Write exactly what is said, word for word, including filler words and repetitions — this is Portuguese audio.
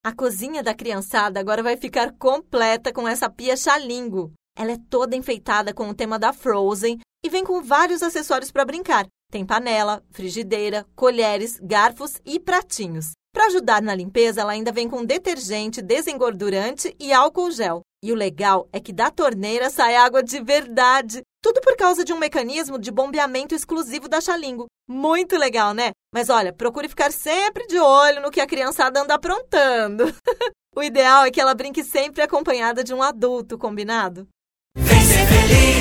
A cozinha da criançada agora vai ficar completa com essa pia Xalingo. Ela é toda enfeitada com o tema da Frozen e vem com vários acessórios para brincar. Tem panela, frigideira, colheres, garfos e pratinhos. Para ajudar na limpeza, ela ainda vem com detergente, desengordurante e álcool gel. E o legal é que da torneira sai água de verdade. Tudo por causa de um mecanismo de bombeamento exclusivo da Xalingo. Muito legal, né? Mas olha, procure ficar sempre de olho no que a criançada anda aprontando. O ideal é que ela brinque sempre acompanhada de um adulto, combinado? Vem ser feliz!